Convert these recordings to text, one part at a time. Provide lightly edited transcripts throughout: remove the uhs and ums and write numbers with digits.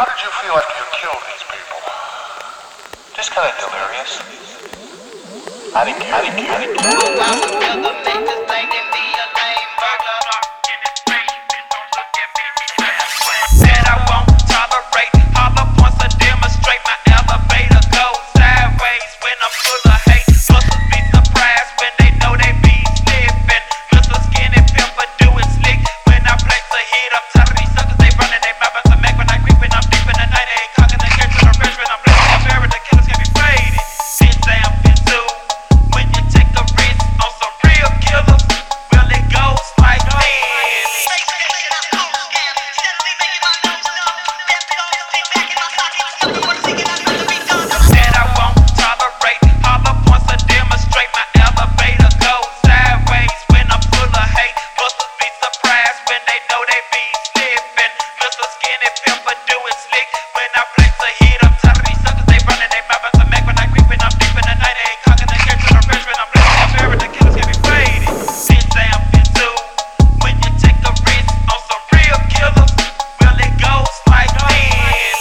How did you feel after you killed these people? Just kind of delirious. I didn't Said I won't tolerate hollow points to demonstrate my elevator goes sideways when I'm full of hate. Hustlers be surprised when they know they be slipping. Little skinny pimper doing slick when I place a hit. I'm tired of these suckers, they running they mouth as a Mac when I creep and I'm deep in the night. They ain't cocking the game to the rest when I'm blessed. I'm buried, the killers can be faded. This damn zoo. When you take a risk on some real killers, well it goes like this. Said I won't tolerate hollow points to demonstrate my elevator goes sideways when I'm full of hate. Busters be surprised when they know they be slipping. Little skinny pimper doing slick when I place a hit. I'm tired of these suckers, they running they mouth as a Mac when I creep and I'm deep in the night. They ain't cocking the game to the rest when I'm blessed. I'm buried, the killers can be faded. This damn zoo. When you take a risk on some real killers, well it goes like this.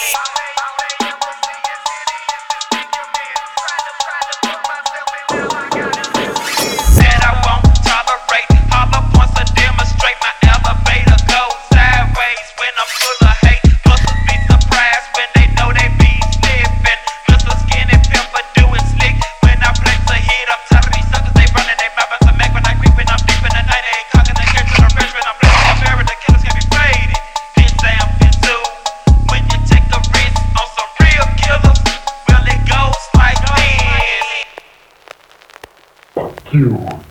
Said I won't tolerate hollow points to demonstrate my elevator goes sideways when I'm full of hate. Hustlers be surprised when they know they be slipping. Little skinny pimper doing slick when I place a hit. I'm tired of these suckers, they running they mouth as a Mac when I creep and I'm deep in the night. They ain't cocking the game to the rest when I'm blessed. I'm buried, the killers can be faded. This damn zoo. When you take a risk on some real killers, well it goes like this. Fuck you.